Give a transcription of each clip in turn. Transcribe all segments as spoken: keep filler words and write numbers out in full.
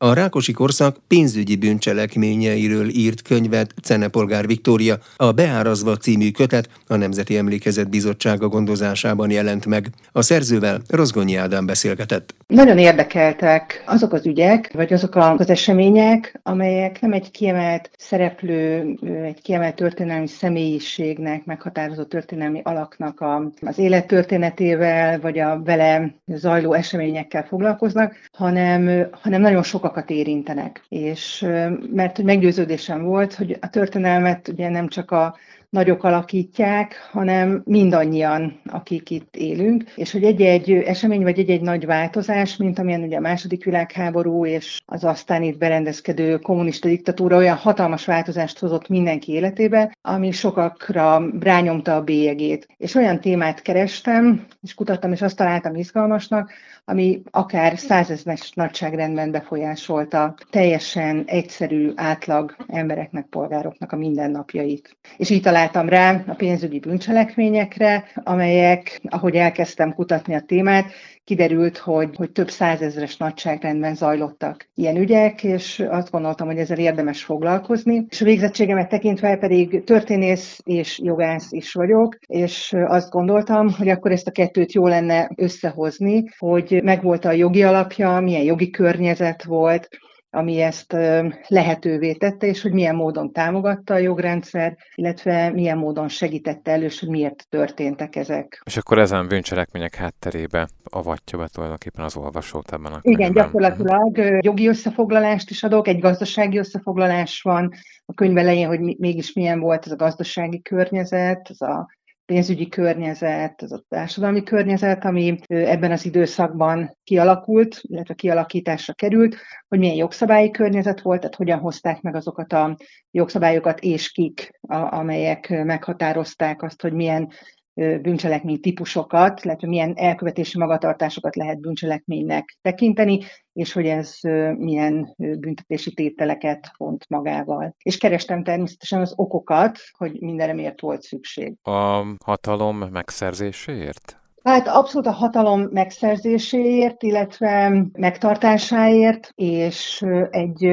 A Rákosi korszak pénzügyi bűncselekményeiről írt könyvet Cenepolgár Viktória, a Beárazva című kötet a Nemzeti Emlékezet Bizottsága gondozásában jelent meg. A szerzővel Rozgonyi Ádám beszélgetett. Nagyon érdekeltek azok az ügyek, vagy azok az események, amelyek nem egy kiemelt szereplő, egy kiemelt történelmi személyiségnek, meghatározó történelmi alaknak a, az élettörténetével, vagy a vele zajló eseményekkel foglalkoznak, hanem, hanem nagyon sokakat érintenek. És mert hogy meggyőződésem volt, hogy a történelmet ugye nem csak a nagyok alakítják, hanem mindannyian, akik itt élünk, és hogy egy-egy esemény, vagy egy-egy nagy változás, mint amilyen ugye a második világháború, és az aztán itt berendezkedő kommunista diktatúra olyan hatalmas változást hozott mindenki életébe, ami sokakra rányomta a bélyegét. És olyan témát kerestem, és kutattam, és azt találtam izgalmasnak, ami akár százezres nagyságrendben befolyásolta teljesen egyszerű, átlag embereknek, polgároknak a mindennapjait. És így találtam rá a pénzügyi bűncselekményekre, amelyek, ahogy elkezdtem kutatni a témát, kiderült, hogy, hogy több százezres nagyságrendben zajlottak ilyen ügyek, és azt gondoltam, hogy ezzel érdemes foglalkozni. És a végzettségemet tekintve pedig történész és jogász is vagyok, és azt gondoltam, hogy akkor ezt a kettőt jó lenne összehozni, hogy megvolt a jogi alapja, milyen jogi környezet volt, ami ezt lehetővé tette, és hogy milyen módon támogatta a jogrendszer, illetve milyen módon segítette elő, hogy miért történtek ezek. És akkor ezen bűncselekmények hátterébe avatja be tulajdonképpen az olvasót ebben a könyvben. Igen, gyakorlatilag jogi összefoglalást is adok, egy gazdasági összefoglalás van a könyv elején, hogy mégis milyen volt ez a gazdasági környezet, ez a pénzügyi környezet, ez a társadalmi környezet, ami ebben az időszakban kialakult, illetve kialakításra került, hogy milyen jogszabályi környezet volt, tehát hogyan hozták meg azokat a jogszabályokat, és kik, a, amelyek meghatározták azt, hogy milyen bűncselekmény típusokat, illetve milyen elkövetési magatartásokat lehet bűncselekménynek tekinteni, és hogy ez milyen büntetési tételeket vont magával. És kerestem természetesen az okokat, hogy mindenre miért volt szükség. A hatalom megszerzéséért? Hát abszolút a hatalom megszerzéséért, illetve megtartásáért, és egy,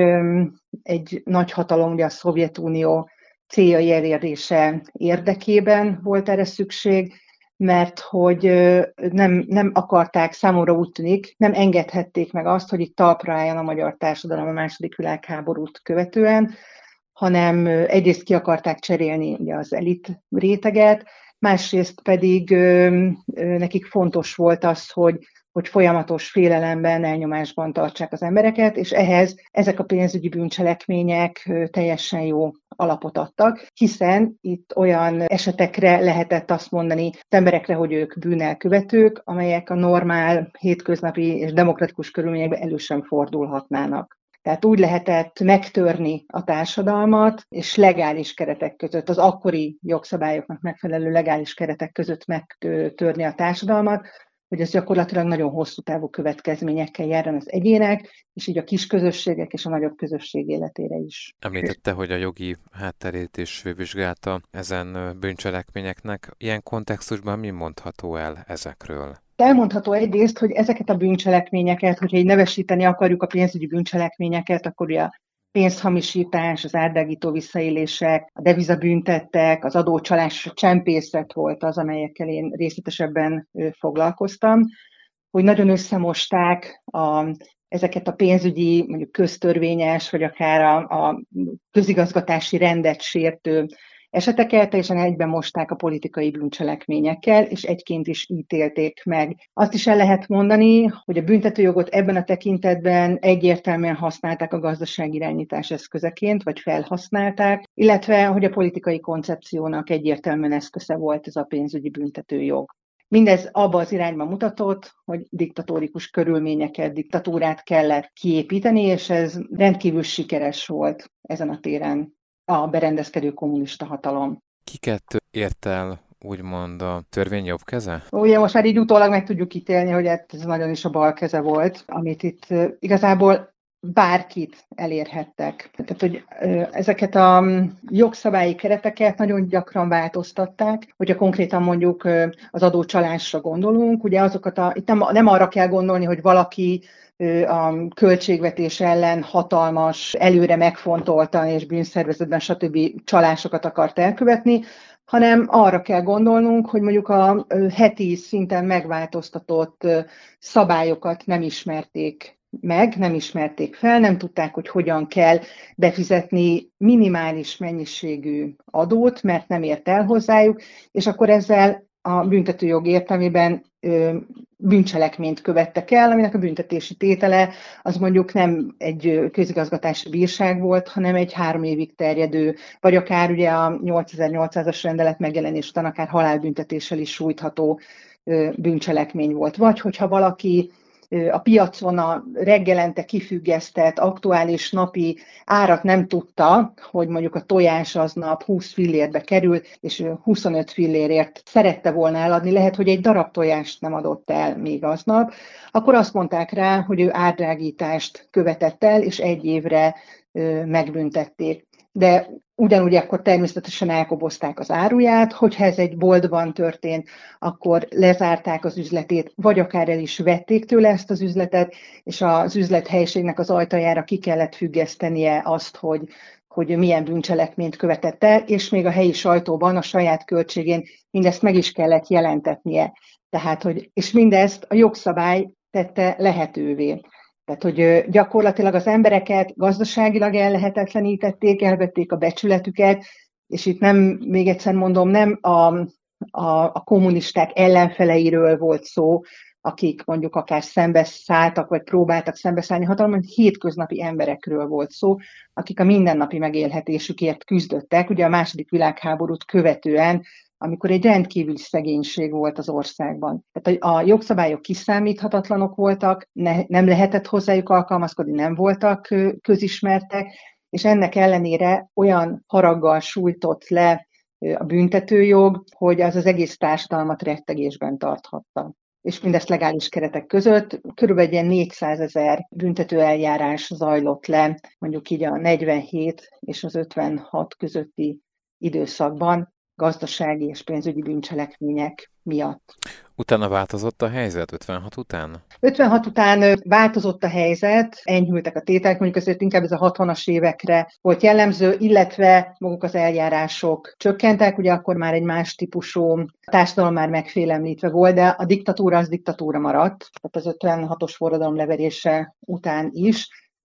egy nagy hatalom, ugye a Szovjetunió céljai elérése érdekében volt erre szükség, mert hogy nem, nem akarták, számomra úgy tűnik, nem engedhették meg azt, hogy itt talpra álljon a magyar társadalom a második világháborút követően, hanem egyrészt ki akarták cserélni ugye az elit réteget, másrészt pedig nekik fontos volt az, hogy hogy folyamatos félelemben, elnyomásban tartsák az embereket, és ehhez ezek a pénzügyi bűncselekmények teljesen jó alapot adtak, hiszen itt olyan esetekre lehetett azt mondani az emberekre, hogy ők bűnelkövetők, amelyek a normál, hétköznapi és demokratikus körülményekben elő sem fordulhatnának. Tehát úgy lehetett megtörni a társadalmat, és legális keretek között, az akkori jogszabályoknak megfelelő legális keretek között megtörni a társadalmat, hogy ez gyakorlatilag nagyon hosszú távú következményekkel járjon az egyének, és így a kis közösségek és a nagyobb közösség életére is. Említette, hogy a jogi hátterét is vizsgálta ezen bűncselekményeknek. Ilyen kontextusban mi mondható el ezekről? Elmondható egyrészt, hogy ezeket a bűncselekményeket, hogyha így nevesíteni akarjuk a pénzügyi bűncselekményeket, akkor ugye a pénzhamisítás, az árdágító visszaélések, a devizabüntettek, az adócsalás, a csempészet volt az, amelyekkel én részletesebben foglalkoztam, hogy nagyon összemosták a, ezeket a pénzügyi, mondjuk köztörvényes, vagy akár a, a közigazgatási rendet sértő eseteket teljesen egyben mosták a politikai bűncselekményekkel, és egyként is ítélték meg. Azt is el lehet mondani, hogy a büntetőjogot ebben a tekintetben egyértelműen használták a gazdaságirányítás eszközeként, vagy felhasználták, illetve hogy a politikai koncepciónak egyértelműen eszköze volt ez a pénzügyi büntetőjog. Mindez abba az irányba mutatott, hogy diktatórikus körülményeket, diktatúrát kellett kiépíteni, és ez rendkívül sikeres volt ezen a téren a berendezkedő kommunista hatalom. Kiket ért el úgymond a törvény jobb keze? Ugye most már így utólag meg tudjuk ítélni, hogy ez nagyon is a bal keze volt, amit itt igazából bárkit elérhettek. Tehát, hogy ezeket a jogszabályi kereteket nagyon gyakran változtatták, hogyha konkrétan mondjuk az adócsalásra gondolunk, ugye azokat a, itt nem, nem arra kell gondolni, hogy valaki a költségvetés ellen hatalmas, előre megfontoltan és bűnszervezetben stb. Csalásokat akart elkövetni, hanem arra kell gondolnunk, hogy mondjuk a heti szinten megváltoztatott szabályokat nem ismerték meg, nem ismerték fel, nem tudták, hogy hogyan kell befizetni minimális mennyiségű adót, mert nem ért el hozzájuk, és akkor ezzel a büntetőjog értelmében ö, bűncselekményt követtek el, aminek a büntetési tétele az mondjuk nem egy közigazgatási bírság volt, hanem egy három évig terjedő, vagy akár ugye a nyolcezer-nyolcszázas rendelet megjelenés után akár halálbüntetéssel is sújtható ö, bűncselekmény volt. Vagy hogyha valaki a piacon a reggelente kifüggesztett aktuális napi árat nem tudta, hogy mondjuk a tojás aznap húsz fillérbe kerül, és huszonöt fillérért szerette volna eladni, lehet, hogy egy darab tojást nem adott el még aznap, akkor azt mondták rá, hogy ő árdrágítást követett el, és egy évre megbüntették. De ugyanúgy akkor természetesen elkobozták az áruját, hogyha ez egy boltban történt, akkor lezárták az üzletét, vagy akár el is vették tőle ezt az üzletet, és az üzlethelyiségnek az ajtajára ki kellett függesztenie azt, hogy, hogy milyen bűncselekményt követett el, és még a helyi sajtóban a saját költségén mindezt meg is kellett jelentetnie. Tehát, hogy, és mindezt a jogszabály tette lehetővé. Tehát, hogy gyakorlatilag az embereket gazdaságilag ellehetetlenítették, elvették a becsületüket, és itt nem, még egyszer mondom, nem a, a, a kommunisták ellenfeleiről volt szó, akik mondjuk akár szembeszálltak, vagy próbáltak szembeszállni hatalommal, hétköznapi emberekről volt szó, akik a mindennapi megélhetésükért küzdöttek. Ugye a második világháborút követően, amikor egy rendkívüli szegénység volt az országban. Tehát a jogszabályok kiszámíthatatlanok voltak, ne, nem lehetett hozzájuk alkalmazkodni, nem voltak közismertek, és ennek ellenére olyan haraggal sújtott le a büntetőjog, hogy az az egész társadalmat rettegésben tarthatta. És mindezt legális keretek között. Körülbelül egy négyszázezer büntetőeljárás zajlott le, mondjuk így a negyvenhét és az ötvenhat közötti időszakban, gazdasági és pénzügyi bűncselekmények miatt. Utána változott a helyzet ötvenhat után? ötvenhat után változott a helyzet, enyhültek a tételek, mondjuk azért inkább ez a hatvanas évekre volt jellemző, illetve maguk az eljárások csökkentek, ugye akkor már egy más típusú társadalom már megfélemlítve volt, de a diktatúra az diktatúra maradt, tehát az ötvenhatos forradalom leverése után is,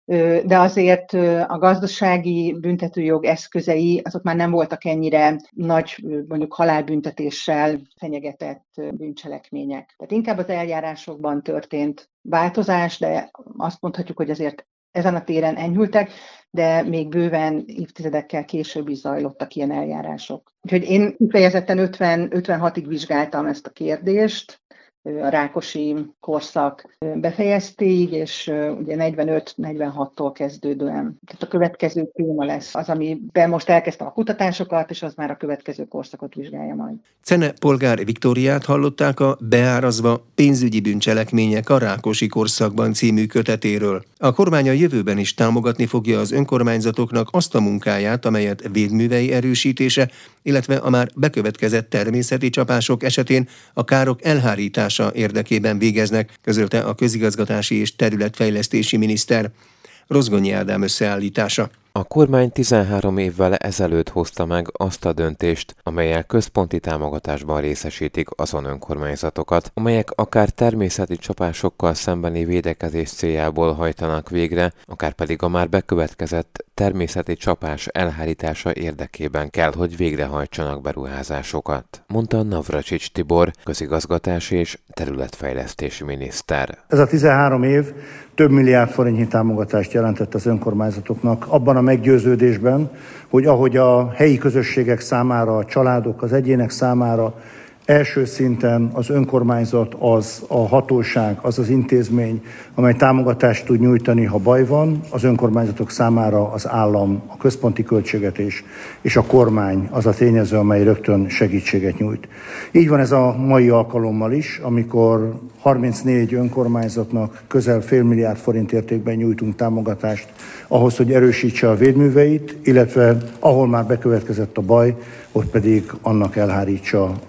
de azért a gazdasági büntetőjog eszközei azok már nem voltak ennyire nagy, mondjuk halálbüntetéssel fenyegetett bűncselekmények. Tehát inkább az eljárásokban történt változás, de azt mondhatjuk, hogy azért ezen a téren enyhültek, de még bőven évtizedekkel később is zajlottak ilyen eljárások. Úgyhogy én kifejezetten ötven-ötvenhatig vizsgáltam ezt a kérdést, a Rákosi korszak befejeztéig, és ugye negyvenöt-negyvenhattól kezdődően. Tehát a következő téma lesz az, amiben most elkezdtem a kutatásokat, és az már a következő korszakot vizsgálja majd. Czene Polgár Viktóriát hallották a Beárazva pénzügyi bűncselekmények a Rákosi korszakban című kötetéről. A kormány a jövőben is támogatni fogja az önkormányzatoknak azt a munkáját, amelyet védművei erősítése, illetve a már bekövetkezett természeti csapások esetén a károk elhárítása érdekében végeznek, közölte a közigazgatási és területfejlesztési miniszter. Rozgonyi Ádám összeállítása. A kormány tizenhárom évvel ezelőtt hozta meg azt a döntést, amellyel központi támogatásban részesítik azon önkormányzatokat, amelyek akár természeti csapásokkal szembeni védekezés céljából hajtanak végre, akár pedig a már bekövetkezett természeti csapás elhárítása érdekében kell, hogy végrehajtsanak beruházásokat, mondta Navracsics Tibor, közigazgatási és területfejlesztési miniszter. Ez a tizenhárom év több milliárd forintnyi támogatást jelentett az önkormányzatoknak, abban a meggyőződésben, hogy ahogy a helyi közösségek számára, a családok, az egyének számára első szinten az önkormányzat az a hatóság, az az intézmény, amely támogatást tud nyújtani, ha baj van, az önkormányzatok számára az állam, a központi költségvetés és a kormány az a tényező, amely rögtön segítséget nyújt. Így van ez a mai alkalommal is, amikor harmincnégy önkormányzatnak közel fél milliárd forint értékben nyújtunk támogatást ahhoz, hogy erősítse a védműveit, illetve ahol már bekövetkezett a baj, ott pedig annak elhárítsa a kárait.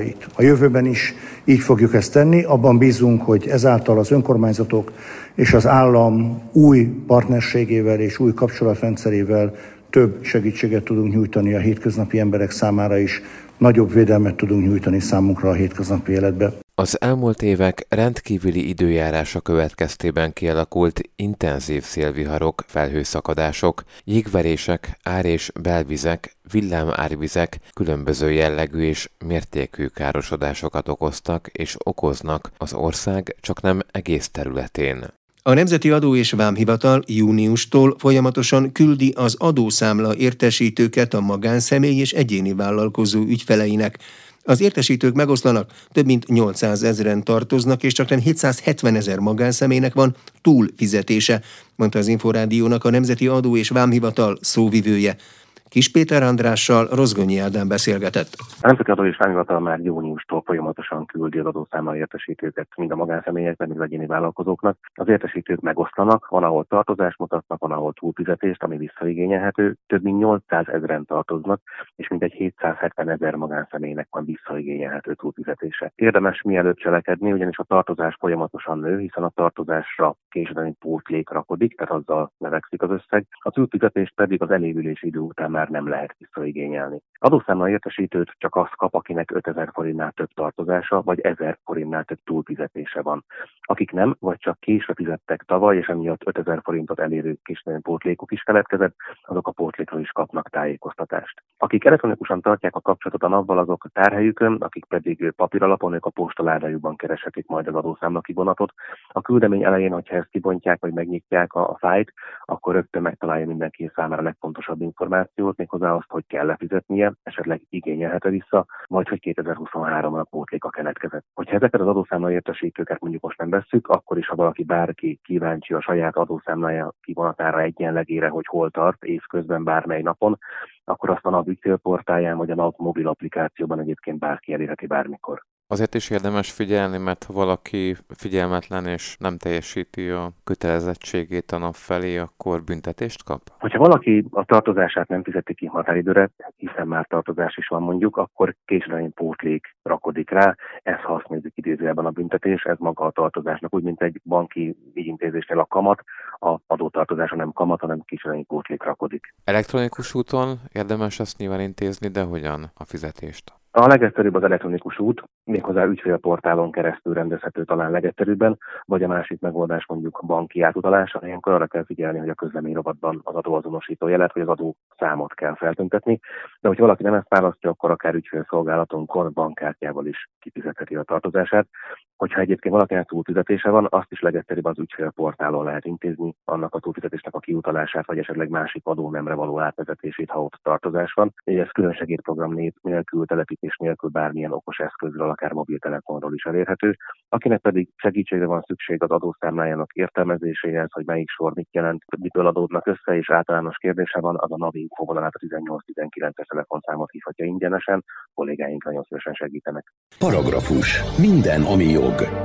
szabályait. A jövőben is így fogjuk ezt tenni, abban bízunk, hogy ezáltal az önkormányzatok és az állam új partnerségével és új kapcsolatrendszerével több segítséget tudunk nyújtani a hétköznapi emberek számára is, nagyobb védelmet tudunk nyújtani számunkra a hétköznapi életbe. Az elmúlt évek rendkívüli időjárása következtében kialakult intenzív szélviharok, felhőszakadások, jégverések, ár- és belvizek, villámárvizek különböző jellegű és mértékű károsodásokat okoztak és okoznak az ország csaknem egész területén. A Nemzeti Adó és Vámhivatal júniustól folyamatosan küldi az adószámla értesítőket a magánszemély és egyéni vállalkozó ügyfeleinek. Az értesítők megoszlanak, több mint nyolcszázezren tartoznak, és csaknem hétszázhetvenezer magánszemélynek van túlfizetése, mondta az Inforádiónak a Nemzeti Adó és Vámhivatal szóvivője. Kis Péter Andrással Rozgonyi Ádám beszélgetett. A Nemzeti Adó és Vámhivatal már júniustól folyamatosan küldi az adószámla értesítőket mind a magánszemélyeknek, mind az egyéni vállalkozóknak. Az értesítők megoszlanak, van, ahol tartozást mutatnak, van, ahol túlfizetést, ami visszaigényelhető. Több mint nyolcszázezren tartoznak, és mintegy hétszázhetvenezer magánszemélynek van visszaigényelhető túlfizetése. Érdemes mielőtt cselekedni, ugyanis a tartozás folyamatosan nő, hiszen a tartozásra későbbi pótlék rakodik, tehát azzal növekszik az összeg. A túlfizetést pedig az elévülési idő után már nem lehet visszaigényelni. Adószámla értesítőt csak az kap, akinek ötezer forintnál több tartozása, vagy ezer forintnál több túlfizetése van. Akik nem, vagy csak késve fizettek tavaly, és emiatt ötezer forintot elérő későbbi pótlékuk is keletkezett, azok a pótlékról is kapnak tájékoztatást. Akik elektronikusan tartják a kapcsolatot a NAV-val, azok a tárhelyükön, akik pedig papíralapon, ők a postaládájukban kereshetik majd az adószámla kivonatot. A küldemény elején, hogyha ezt kibontják, vagy megnyitják a, a fájlt, akkor rögtön megtalálja mindenki számára a legfontosabb információt, méghozzá azt, hogy kell lefizetnie, esetleg igényelhet-e vissza, vagy hogy kétezer-huszonháromban a pótléka keletkezett. Hogyha ezeket az adószámla értesítőket mondjuk most nem vesszük, akkor is, ha valaki bárki kíváncsi a saját adószámlája kivonatára egyenlegére, hogy hol tart évközben bármely napon, akkor azt a NAV ügyfélportáján vagy a NAV mobil applikációban egyébként bárki elérheti bármikor. Azért is érdemes figyelni, mert ha valaki figyelmetlen és nem teljesíti a kötelezettségét a NAV felé, akkor büntetést kap? Hogyha valaki a tartozását nem fizeti ki határidőre, hiszen már tartozás is van mondjuk, akkor későbbi pótlék rakodik rá, ez ha azt nézzük idézőjelben a büntetés, ez maga a tartozásnak, úgy mint egy banki ügyintézésnél a kamat, a adótartozása nem kamat, hanem későbbi pótlék rakodik. Elektronikus úton érdemes azt nyilván intézni, de hogyan a fizetést? A legegyszerűbb az elektronikus út, méghozzá ügyfélportálon keresztül rendezhető talán legegyszerűbben, vagy a másik megoldás mondjuk banki átutalás, ilyenkor arra kell figyelni, hogy a közleményrovatban az adóazonosító jelet, vagy az adó számot kell feltüntetni, de hogyha valaki nem ezt választja, akkor akár ügyfélszolgálatunkon bankkártyával is kifizetheti a tartozását. Hogyha egyébként valakinek túlfizetése van, azt is legegyszerűbb az ügyfélportálon lehet intézni, annak a túlfizetésnek a kiutalását, vagy esetleg másik adónemre való átvezetését, ha ott tartozás van. Így ez külön segédprogram nélkül, telepítés nélkül bármilyen okos eszközről, akár mobiltelefonról is elérhető. Akinek pedig segítségre van szükség az adószámlájának értelmezéséhez, hogy melyik sor mit jelent, mitől adódnak össze, és általános kérdése van, az a NAV info vonalát, a tizennyolc tizenkilences telefonszámot hívhatja ingyenesen, kollégáink nagyon szívesen segítenek. Paragrafus. Minden, ami jog.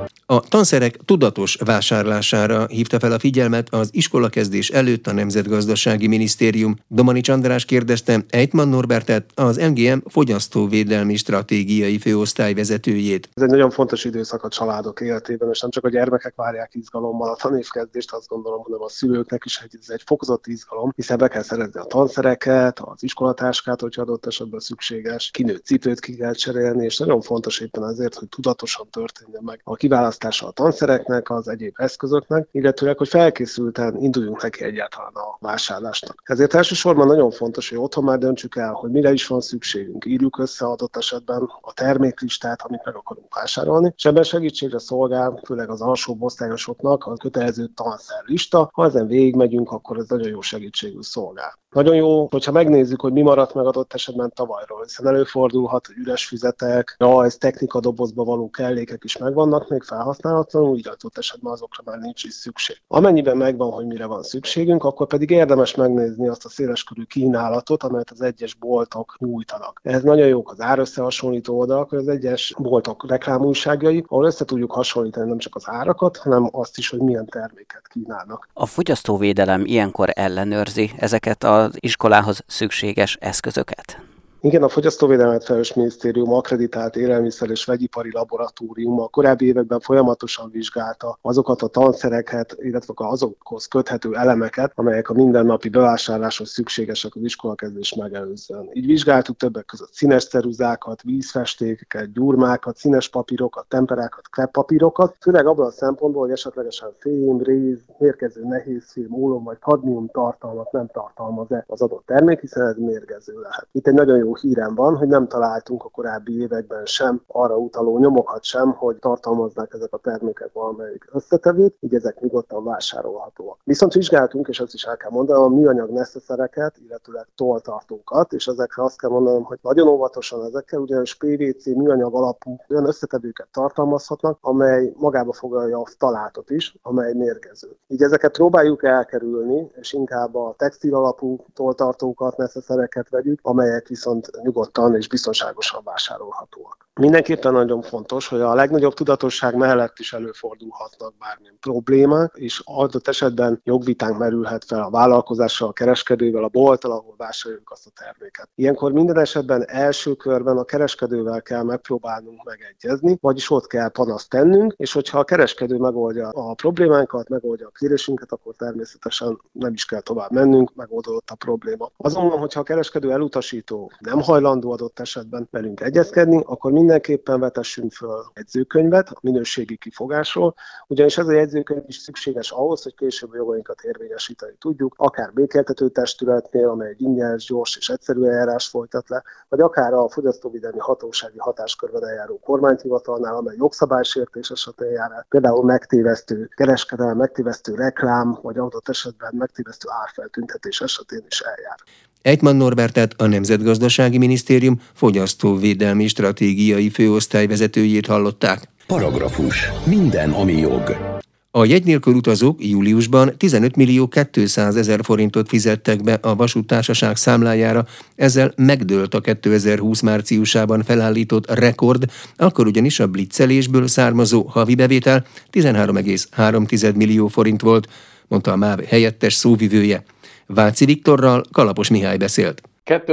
A tanszerek tudatos vásárlására hívta fel a figyelmet az iskolakezdés előtt a Nemzetgazdasági Minisztérium. Domanics András kérdezte Ejtman Norbertet, az em gé em fogyasztóvédelmi stratégiai főosztály vezetőjét. Ez egy nagyon fontos időszak a családok életében, és nem csak a gyermekek várják izgalommal a tanévkezdést, azt gondolom, hanem a szülőknek is, hogy ez egy fokozott izgalom, hiszen be kell szerezni a tanszereket, az iskolatáskát, hogyha adott esetben szükséges, kinőtt cipőt ki kell cserélni, és nagyon fontos éppen azért, hogy tudatosan történjen meg a kiválasztása a tanszereknek, az egyéb eszközöknek, illetőleg, hogy felkészülten induljunk neki egyáltalán a vásárlásnak. Ezért elsősorban nagyon fontos, hogy otthon már döntsük el, hogy mire is van szükségünk, írjuk össze adott esetben a terméklistát, amit meg akarunk vásárolni, és ebben segítségre szolgál, főleg az alsóbb osztályosoknak a kötelező tanszerlista. Ha ezen végigmegyünk, akkor ez nagyon jó segítségül szolgál. Nagyon jó, hogyha megnézzük, hogy mi maradt meg adott esetben tavalyról, hiszen előfordulhat, hogy üres füzetek, rajz, technikadobozba való kellékek is megvannak még felhasználatlanul, így adott esetben azokra már nincs is szükség. Amennyiben megvan, hogy mire van szükségünk, akkor pedig érdemes megnézni azt a széleskörű kínálatot, amelyet az egyes boltok nyújtanak. Ez nagyon jók az árösszehasonlító oldalak, hogy az egyes boltok reklámújságjai, ahol össze tudjuk hasonlítani nem csak az árakat, hanem azt is, hogy milyen terméket kínálnak. A fogyasztóvédelem ilyenkor ellenőrzi ezeket az iskolához szükséges eszközöket? Igen, a Fogyasztóvédelmet Felelős Minisztérium akkreditált élelmiszer- és vegyipari laboratóriuma a korábbi években folyamatosan vizsgálta azokat a tanszereket, illetve azokhoz köthető elemeket, amelyek a mindennapi bevásárláshoz szükségesek az iskolakezdés megelőzően. Így vizsgáltuk többek között színes ceruzákat, vízfestékeket, gyurmákat, színes papírokat, temperákat, kreppapírokat, főleg abban a szempontból, hogy esetlegesen fém, réz, mérgező nehézfém, ólom vagy kadmium tartalmat nem tartalmaz-e az adott termék, hiszen ez mérgező lehet. Itt egy nagyon jó hírem van, hogy nem találtunk a korábbi években sem arra utaló nyomokat sem, hogy tartalmaznak ezek a termékek valamelyik összetevőt, így ezek nyugodtan vásárolhatóak. Viszont vizsgáltunk, és ezt is el kell mondanom, a műanyag neszeszereket, illetőleg tolltartókat, és ezekre azt kell mondanom, hogy nagyon óvatosan ezekkel, ugyanis pé vé cé műanyag alapú olyan összetevőket tartalmazhatnak, amely magába foglalja a ftalátot is, amely mérgező. Így ezeket próbáljuk elkerülni, és inkább a textil alapú tolltartókat, neszeszereket vegyük, amelyek viszont nyugodtan és biztonságosan vásárolhatóak. Mindenképpen nagyon fontos, hogy a legnagyobb tudatosság mellett is előfordulhatnak bármilyen problémák, és adott esetben jogvitánk merülhet fel a vállalkozással, a kereskedővel, a bolttal, ahol vásároljuk azt a terméket. Ilyenkor minden esetben első körben a kereskedővel kell megpróbálnunk megegyezni, vagyis ott kell panaszt tennünk, és hogyha a kereskedő megoldja a problémánkat, megoldja a kérésünket, akkor természetesen nem is kell tovább mennünk, megoldódott a probléma. Azonban, hogyha a kereskedő elutasító nem hajlandó adott esetben velünk egyezkedni, akkor mindenképpen vetessünk föl jegyzőkönyvet a minőségi kifogásról, ugyanis ez a jegyzőkönyv is szükséges ahhoz, hogy később a jogainkat érvényesíteni tudjuk, akár békéltető testületnél, amely egy ingyenes, gyors és egyszerű eljárás folytat le, vagy akár a fogyasztóvédelmi hatósági hatáskörben eljáró kormányhivatalnál, amely jogszabálysértés esetén jár el, például megtévesztő kereskedelem, megtévesztő reklám, vagy adott esetben megtévesztő árfeltüntetés esetén is eljár. Ejtmann Norbertet, a Nemzetgazdasági Minisztérium fogyasztóvédelmi stratégiai főosztályvezetőjét hallották. Paragrafus. Minden, ami jog. A jegy nélkül utazók júliusban tizenöt millió kétszázezer forintot fizettek be a vasúttársaság számlájára, ezzel megdőlt a kétezer-húsz márciusában felállított rekord, akkor ugyanis a blitzelésből származó havi bevétel tizenhárom egész három millió forint volt, mondta a MÁV helyettes szóvivője. Váci Viktorral Kalapos Mihály beszélt.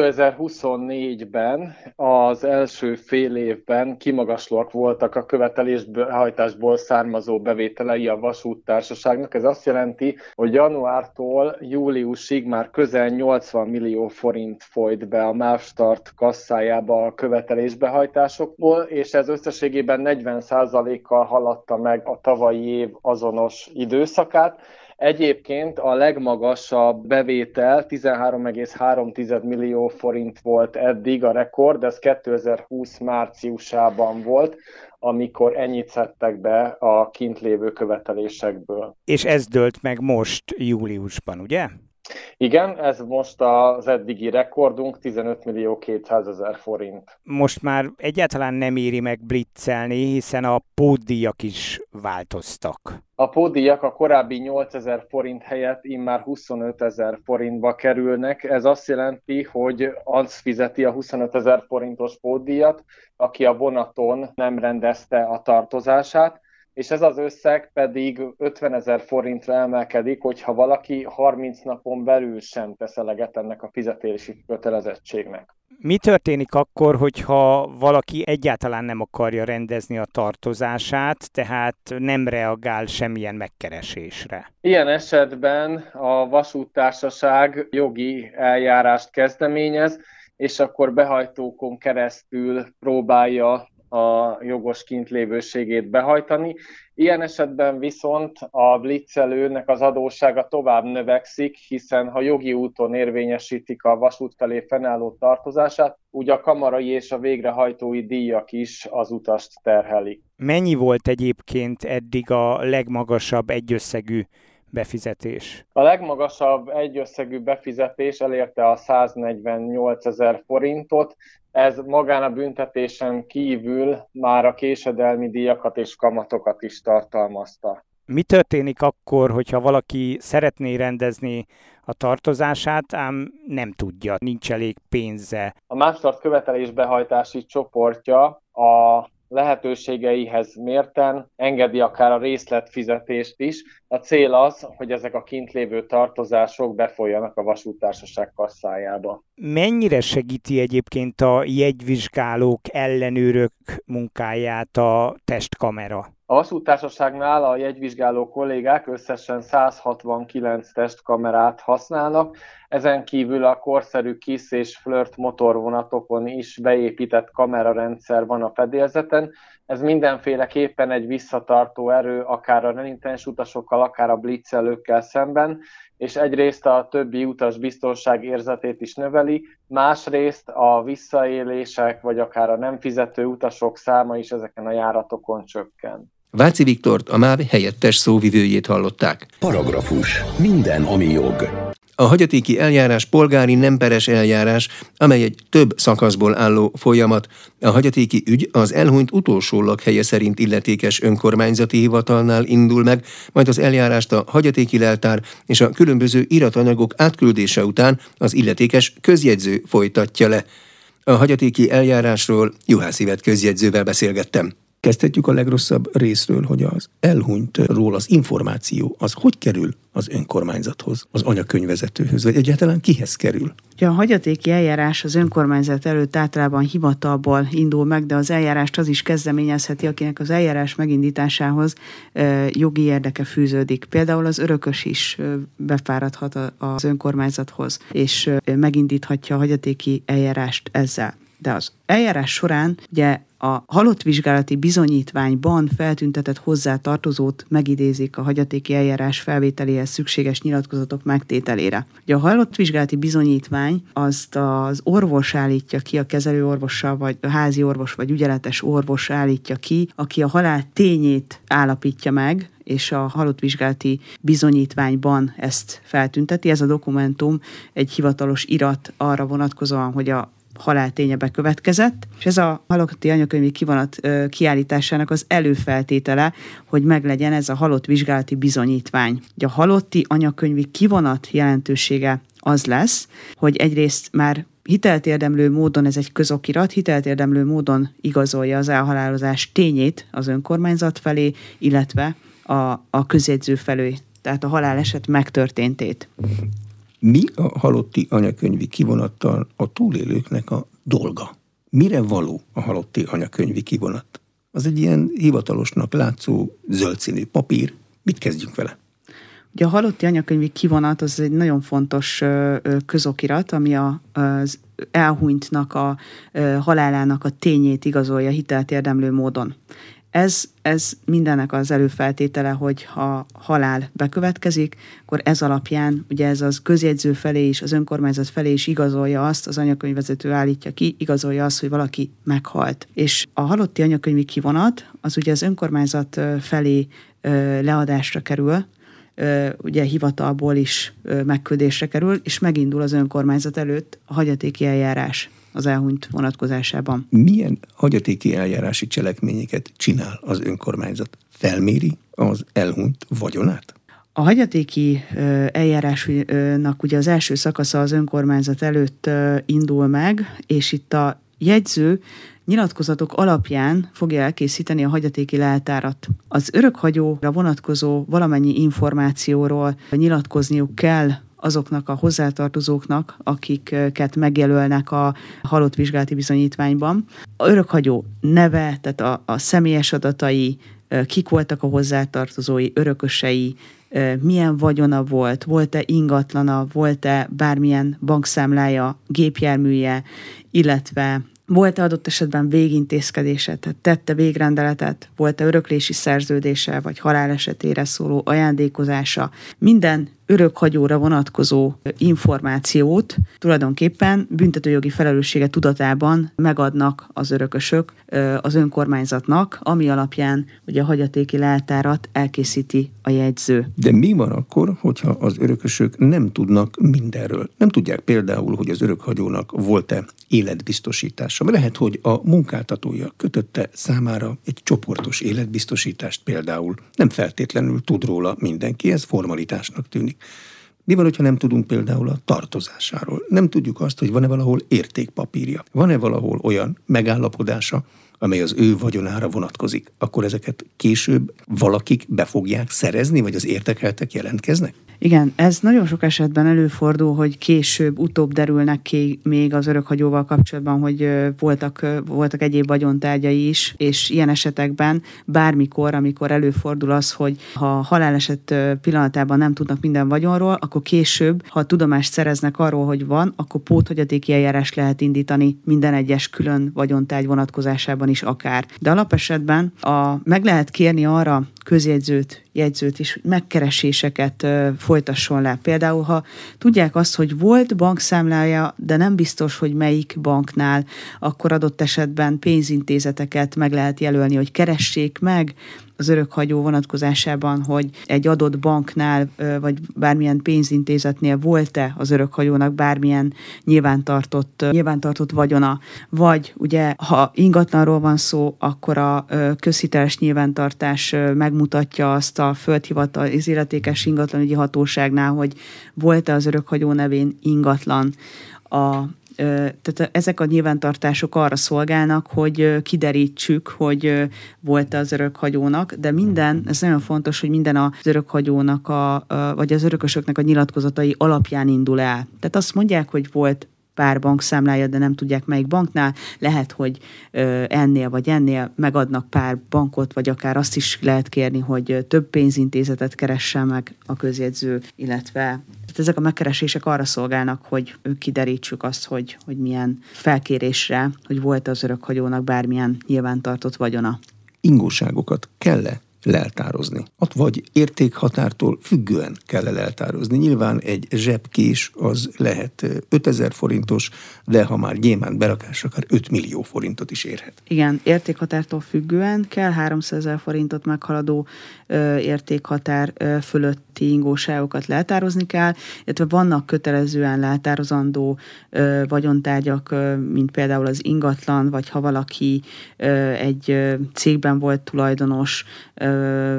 kétezer-huszonnégyben az első fél évben kimagaslóak voltak a követelésbehajtásból származó bevételei a vasúttársaságnak. Ez azt jelenti, hogy januártól júliusig már közel nyolcvan millió forint folyt be a MÁV Start kasszájába a követelésbehajtásokból, és ez összességében negyven százalékkal haladta meg a tavalyi év azonos időszakát. Egyébként a legmagasabb bevétel tizenhárom egész három millió forint volt eddig a rekord, ez kétezer-húsz márciusában volt, amikor ennyit szedtek be a kint lévő követelésekből. És ez dőlt meg most júliusban, ugye? Igen, ez most az eddigi rekordunk, tizenöt millió kétszázezer forint. Most már egyáltalán nem éri meg blitzelni, hiszen a pótdíjak is változtak. A pótdíjak a korábbi nyolcezer forint helyett immár huszonötezer forintba kerülnek. Ez azt jelenti, hogy az fizeti a huszonötezer forintos pótdíjat, aki a vonaton nem rendezte a tartozását, és ez az összeg pedig ötvenezer forintra emelkedik, hogyha valaki harminc napon belül sem tesz eleget ennek a fizetési kötelezettségnek. Mi történik akkor, hogyha valaki egyáltalán nem akarja rendezni a tartozását, tehát nem reagál semmilyen megkeresésre? Ilyen esetben a vasúttársaság jogi eljárást kezdeményez, és akkor behajtókon keresztül próbálja a jogos kintlévőségét behajtani. Ilyen esetben viszont a blitzelőnek az adóssága tovább növekszik, hiszen ha jogi úton érvényesítik a vasút felé fennálló tartozását, úgy a kamarai és a végrehajtói díjak is az utast terhelik. Mennyi volt egyébként eddig a legmagasabb egyösszegű befizetés? A legmagasabb egyösszegű befizetés elérte a száznegyvennyolcezer forintot, ez magán a büntetésen kívül már a késedelmi díjakat és kamatokat is tartalmazta. Mi történik akkor, hogyha valaki szeretné rendezni a tartozását, ám nem tudja, nincs elég pénze? A MÁV Start követelésbehajtási csoportja a lehetőségeihez mérten engedi akár a részletfizetést is. A cél az, hogy ezek a kint lévő tartozások befolyjanak a vasúttársaság kasszájába. Mennyire segíti egyébként a jegyvizsgálók, ellenőrök munkáját a testkamera? A vasúttársaságnál a jegyvizsgáló kollégák összesen száz hatvankilenc testkamerát használnak, ezen kívül a korszerű KISZ és Flirt motorvonatokon is beépített kamerarendszer van a fedélzeten. Ez mindenféleképpen egy visszatartó erő, akár a renitens utasokkal, akár a blitzelőkkel szemben, és egyrészt a többi utas biztonság érzetét is növeli, másrészt a visszaélések, vagy akár a nem fizető utasok száma is ezeken a járatokon csökken. Váci Viktort, a MÁV helyettes szóvivőjét hallották. Paragrafus. Minden, ami jog. A hagyatéki eljárás polgári nem peres eljárás, amely egy több szakaszból álló folyamat. A hagyatéki ügy az elhunyt utolsó lakhelye szerint illetékes önkormányzati hivatalnál indul meg, majd az eljárást a hagyatéki leltár és a különböző iratanyagok átküldése után az illetékes közjegyző folytatja le. A hagyatéki eljárásról Juhász Ivett közjegyzővel beszélgettem. Kezdhetjük a legrosszabb részről, hogy az elhunytról az információ az hogy kerül az önkormányzathoz, az anyakönyvvezetőhöz, vagy egyáltalán kihez kerül? Ja, a hagyatéki eljárás az önkormányzat előtt általában hivatalból indul meg, de az eljárást az is kezdeményezheti, akinek az eljárás megindításához e, jogi érdeke fűződik. Például az örökös is e, befáradhat az önkormányzathoz, és e, megindíthatja a hagyatéki eljárást ezzel. De az eljárás során ugye a halottvizsgálati bizonyítványban feltüntetett hozzátartozót megidézik a hagyatéki eljárás felvételéhez szükséges nyilatkozatok megtételére. Ugye a halottvizsgálati bizonyítvány azt az orvos állítja ki, a kezelőorvossal, vagy a házi orvos, vagy ügyeletes orvos állítja ki, aki a halál tényét állapítja meg, és a halottvizsgálati bizonyítványban ezt feltünteti. Ez a dokumentum egy hivatalos irat arra vonatkozóan, hogy a halálténye bekövetkezett, és ez a halotti anyakönyvi kivonat kiállításának az előfeltétele, hogy meglegyen ez a halottvizsgálati bizonyítvány. A halotti anyakönyvi kivonat jelentősége az lesz, hogy egyrészt már hitelt érdemlő módon, ez egy közokirat, hitelt érdemlő módon igazolja az elhalálozás tényét az önkormányzat felé, illetve a, a közjegyző felé, tehát a haláleset megtörténtét. Mi a halotti anyakönyvi kivonattal a túlélőknek a dolga? Mire való a halotti anyakönyvi kivonat? Az egy ilyen hivatalosnak látszó zöld színű papír. Mit kezdjünk vele? Ugye a halotti anyakönyvi kivonat az egy nagyon fontos közokirat, ami az elhunytnak a halálának a tényét igazolja hitelt érdemlő módon. Ez, ez mindennek az előfeltétele, hogy ha halál bekövetkezik, akkor ez alapján, ugye ez az közjegyző felé is, az önkormányzat felé is igazolja azt, az anyakönyvvezető állítja ki, igazolja azt, hogy valaki meghalt. És a halotti anyakönyvi kivonat, az ugye az önkormányzat felé leadásra kerül, ugye hivatalból is megküldésre kerül, és megindul az önkormányzat előtt a hagyatéki eljárás az elhunyt vonatkozásában. Milyen hagyatéki eljárási cselekményeket csinál az önkormányzat? Felméri az elhunyt vagyonát? A hagyatéki eljárásnak ugye az első szakasza az önkormányzat előtt indul meg, és itt a jegyző nyilatkozatok alapján fogja elkészíteni a hagyatéki leltárat. Az örökhagyóra vonatkozó valamennyi információról nyilatkozniuk kell azoknak a hozzátartozóknak, akiket megjelölnek a halottvizsgálati bizonyítványban. A örökhagyó neve, tehát a, a személyes adatai, kik voltak a hozzátartozói, örökösei, milyen vagyona volt, volt-e ingatlana, volt-e bármilyen bankszámlája, gépjárműje, illetve volt-e adott esetben végintézkedése, tehát tette végrendeletet, volt-e öröklési szerződése, vagy halál esetére szóló ajándékozása. Minden örökhagyóra vonatkozó információt tulajdonképpen büntetőjogi felelőssége tudatában megadnak az örökösök az önkormányzatnak, ami alapján ugye a hagyatéki leltárat elkészíti a jegyző. De mi van akkor, hogyha az örökösök nem tudnak mindenről? Nem tudják például, hogy az örökhagyónak volt-e életbiztosítása. Lehet, hogy a munkáltatója kötötte számára egy csoportos életbiztosítást például. Nem feltétlenül tud róla mindenki, ez formalitásnak tűnik. Mi van, hogyha nem tudunk például a tartozásáról? Nem tudjuk azt, hogy van-e valahol értékpapírja? Van-e valahol olyan megállapodása, amely az ő vagyonára vonatkozik, akkor ezeket később valakik be fogják szerezni, vagy az érdekeltek jelentkeznek? Igen, ez nagyon sok esetben előfordul, hogy később, utóbb derülnek ki még az örökhagyóval kapcsolatban, hogy voltak, voltak egyéb vagyontárgyai is, és ilyen esetekben bármikor, amikor előfordul az, hogy ha haláleset pillanatában nem tudnak minden vagyonról, akkor később, ha tudomást szereznek arról, hogy van, akkor póthagyatéki eljárást lehet indítani minden egyes külön vagyontárgy vonatkozásában is akár. De alapesetben a, meg lehet kérni arra közjegyzőt, jegyzőt is, megkereséseket ö, folytasson le. Például, ha tudják azt, hogy volt bankszámlája, de nem biztos, hogy melyik banknál, akkor adott esetben pénzintézeteket meg lehet jelölni, hogy keressék meg az örökhagyó vonatkozásában, hogy egy adott banknál, vagy bármilyen pénzintézetnél volt-e az örökhagyónak bármilyen nyilvántartott, nyilvántartott vagyona. Vagy ugye, ha ingatlanról van szó, akkor a közhiteles nyilvántartás megmutatja azt a földhivatal, az illetékes ingatlanügyi hatóságnál, hogy volt-e az örökhagyó nevén ingatlan. A Tehát ezek a nyilvántartások arra szolgálnak, hogy kiderítsük, hogy volt az örökhagyónak, de minden, ez nagyon fontos, hogy minden az örökhagyónak, a, vagy az örökösöknek a nyilatkozatai alapján indul el. Tehát azt mondják, hogy volt pár bankszámlája, de nem tudják melyik banknál. Lehet, hogy ennél vagy ennél megadnak pár bankot, vagy akár azt is lehet kérni, hogy több pénzintézetet keressen meg a közjegyző, illetve tehát ezek a megkeresések arra szolgálnak, hogy kiderítsük azt, hogy, hogy milyen felkérésre, hogy volt az örökhagyónak bármilyen nyilvántartott vagyona. Ingóságokat kell-e leltározni? Ott vagy értékhatártól függően kell leltározni. Nyilván egy zsebkés az lehet ötezer forintos, de ha már gyémánt berakás, akár öt millió forintot is érhet. Igen, értékhatártól függően kell háromszázezer forintot meghaladó ö, értékhatár ö, fölötti ingóságokat leltározni kell, illetve vannak kötelezően leltározandó ö, vagyontárgyak, ö, mint például az ingatlan, vagy ha valaki ö, egy ö, cégben volt tulajdonos, ö,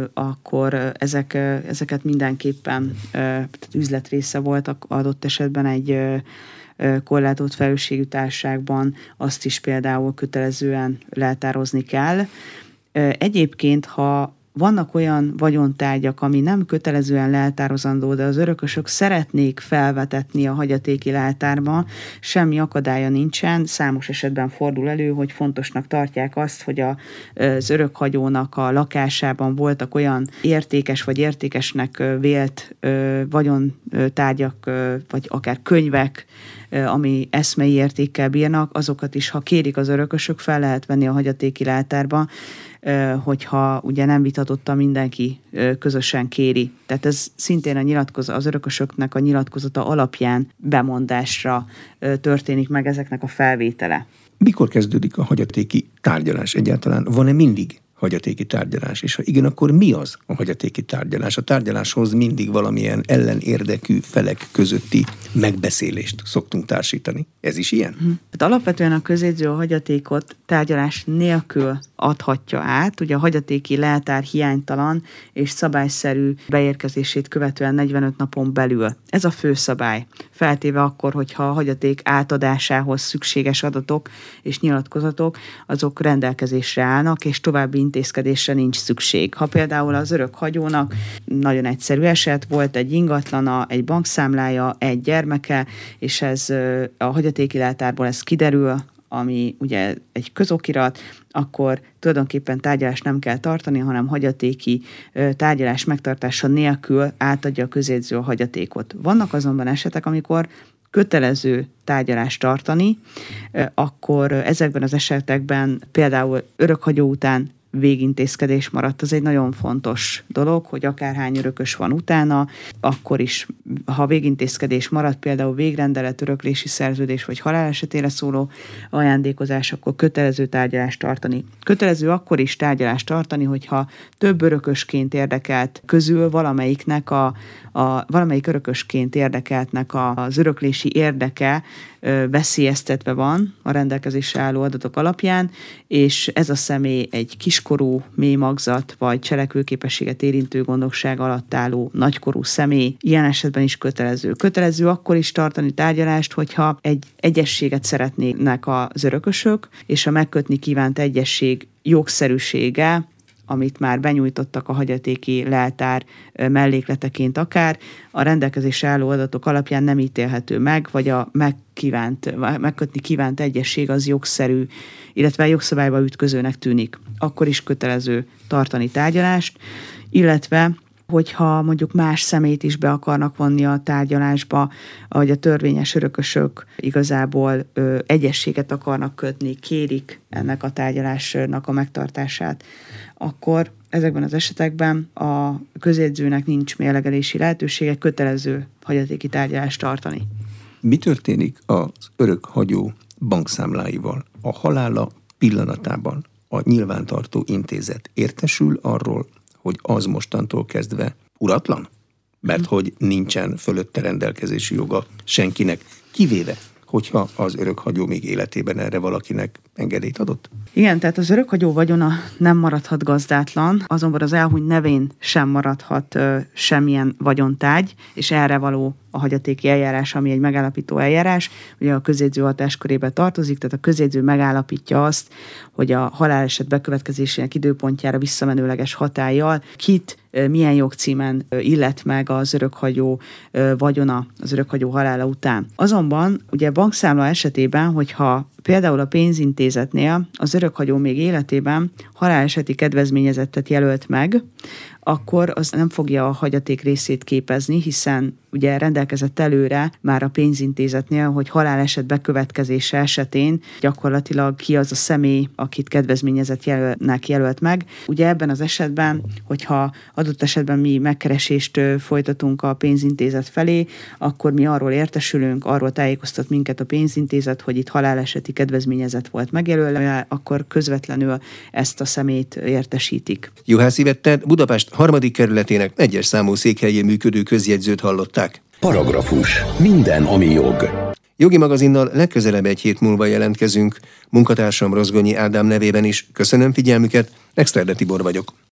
akkor ezek, ezeket mindenképpen tehát üzletrésze volt adott esetben egy korlátolt felelősségű társaságban, azt is például kötelezően leltározni kell. Egyébként, ha vannak olyan vagyontárgyak, ami nem kötelezően leltározandó, de az örökösök szeretnék felvetetni a hagyatéki leltárba, semmi akadálya nincsen. Számos esetben fordul elő, hogy fontosnak tartják azt, hogy a, az örökhagyónak a lakásában voltak olyan értékes vagy értékesnek vélt vagyontárgyak, vagy akár könyvek, ami eszmei értékkel bírnak, azokat is, ha kérik az örökösök, fel lehet venni a hagyatéki leltárba, hogyha ugye nem vitatotta mindenki közösen kéri. Tehát ez szintén a nyilatkozat, az örökösöknek a nyilatkozata alapján bemondásra történik meg ezeknek a felvétele. Mikor kezdődik a hagyatéki tárgyalás egyáltalán? Van-e mindig hagyatéki tárgyalás? És ha igen, akkor mi az a hagyatéki tárgyalás? A tárgyaláshoz mindig valamilyen ellenérdekű felek közötti megbeszélést szoktunk társítani. Ez is ilyen? Hát alapvetően a közjegyző a hagyatékot tárgyalás nélkül adhatja át. Ugye a hagyatéki leltár hiánytalan és szabályszerű beérkezését követően negyvenöt napon belül. Ez a fő szabály. Feltéve akkor, hogyha a hagyaték átadásához szükséges adatok és nyilatkozatok, azok rendelkezésre állnak, és további intézkedésre nincs szükség. Ha például az örökhagyónak nagyon egyszerű eset, volt egy ingatlana, egy bankszámlája, egy gyermeke, és ez a hagyatéki leltárból ez kiderül, ami ugye egy közokirat, akkor tulajdonképpen tárgyalást nem kell tartani, hanem hagyatéki tárgyalás megtartása nélkül átadja a közjegyző a hagyatékot. Vannak azonban esetek, amikor kötelező tárgyalást tartani, akkor ezekben az esetekben például örökhagyó után végintézkedés maradt. Ez egy nagyon fontos dolog, hogy akárhány örökös van utána, akkor is, ha végintézkedés maradt, például végrendelet, öröklési szerződés vagy halál esetére szóló ajándékozás, akkor kötelező tárgyalást tartani. Kötelező akkor is tárgyalást tartani, hogyha több örökösként érdekelt közül valamelyiknek a, a valamelyik örökösként érdekeltnek az öröklési érdeke veszélyeztetve van a rendelkezésre álló adatok alapján, és ez a személy egy kiskorú, mélymagzat vagy cselekvőképességet érintő gondokság alatt álló nagykorú személy. Ilyen esetben is kötelező. Kötelező akkor is tartani tárgyalást, hogyha egy egyezséget szeretnének az örökösök, és a megkötni kívánt egyezség jogszerűsége, amit már benyújtottak a hagyatéki leltár mellékleteként akár, a rendelkezésre álló adatok alapján nem ítélhető meg, vagy a megkívánt, megkötni kívánt egyesség az jogszerű, illetve jogszabályba ütközőnek tűnik. Akkor is kötelező tartani tárgyalást, illetve hogyha mondjuk más személyt is be akarnak vonni a tárgyalásba, ahogy a törvényes örökösök igazából ö, egyességet akarnak kötni, kérik ennek a tárgyalásnak a megtartását, akkor ezekben az esetekben a közjegyzőnek nincs mérlegelési lehetősége, kötelező hagyatéki tárgyalást tartani. Mi történik az örökhagyó bankszámláival? A halála pillanatában a nyilvántartó intézet értesül arról, hogy az mostantól kezdve uratlan? Mert hogy nincsen fölötte rendelkezési joga senkinek, kivéve, hogyha az örökhagyó még életében erre valakinek engedélyt adott? Igen, tehát az örökhagyó vagyona nem maradhat gazdátlan, azonban az elhunyt nevén sem maradhat ö, semmilyen vagyontárgy, és erre való a hagyatéki eljárás, ami egy megállapító eljárás, ugye a közjegyző hatáskörébe tartozik, tehát a közjegyző megállapítja azt, hogy a haláleset bekövetkezésének időpontjára visszamenőleges hatállyal kit, milyen jogcímen illet meg az örökhagyó vagyona az örökhagyó halála után. Azonban ugye bankszámla esetében, hogyha például a pénzintézetnél az örökhagyó még életében haláleseti kedvezményezettet jelölt meg, akkor az nem fogja a hagyaték részét képezni, hiszen ugye rendelkezett előre már a pénzintézetnél, hogy haláleset bekövetkezése esetén gyakorlatilag ki az a személy, akit kedvezményezett jelöltnek jelölt meg. Ugye ebben az esetben, hogyha adott esetben mi megkeresést folytatunk a pénzintézet felé, akkor mi arról értesülünk, arról tájékoztat minket a pénzintézet, hogy itt haláleseti kedvezményezett volt megjelölve, akkor közvetlenül ezt a személyt értesítik. Juhász Ivette Budapest harmadik kerületének egyes számú székhelyén működő közjegyzőt hallották. Paragrafus. Minden, ami jog. Jogi magazinnal legközelebb egy hét múlva jelentkezünk. Munkatársam Rozgonyi Ádám nevében is köszönöm figyelmüket, Exterde Tibor vagyok.